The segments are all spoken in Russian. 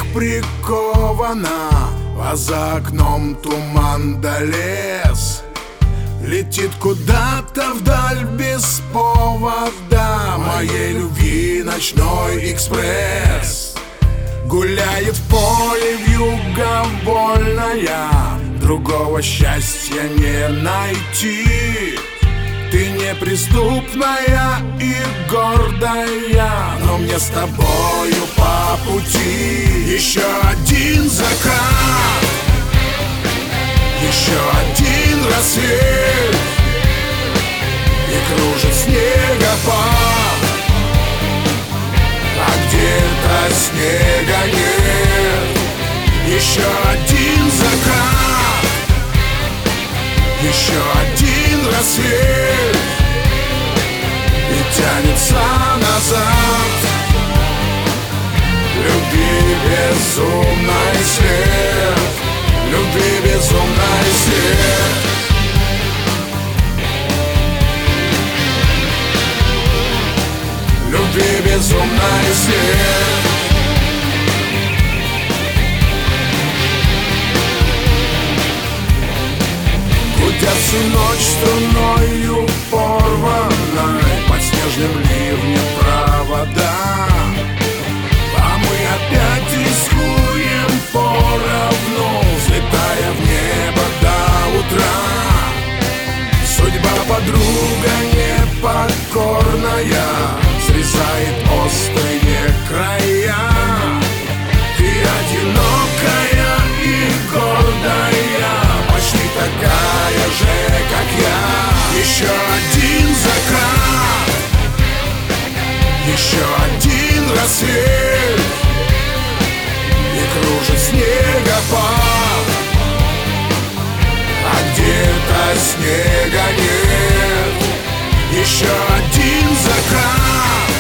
прикована, а за окном туман да лес. Летит куда-то вдаль без повода моей любви ночной экспресс. Гуляет в поле вьюга вольная, другого счастья не найти. Ты неприступная и гордая, но мне с тобою по пути. Еще один закат, еще один рассвет, и кружит снегопад, а где-то снега нет. Еще один закат, еще один рассвет, и тянется назад любви безумный след, любви безумный след. Любви безумный след. Крутятся ночь струною порванной, под снежным ливнем провода, а мы опять рискуем поровну, взлетая в небо до утра. Судьба подруга непокорная срезает острые края. Ты одинокая и гордая, почти такая же, как я. Еще один закат, еще один рассвет, и кружит снегопад, а где-то снега нет. Еще один закат,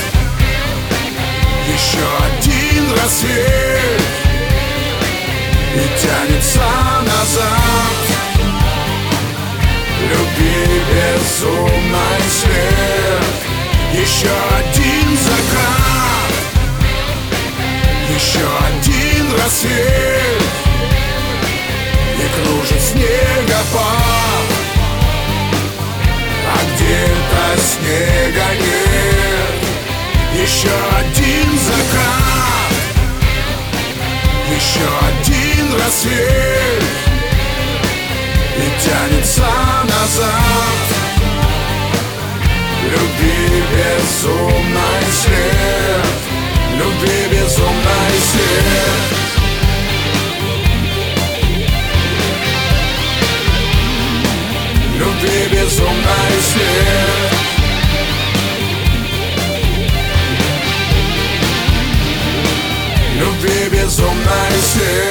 еще один рассвет, и тянется назад любви безумный след. Еще один закат, еще один рассвет, и кружит снегопад, а где-то снега нет. Еще один закат, еще один рассвет, и тянется назад любви безумный след, любви безумный след. Любви безумный след. Любви безумный след.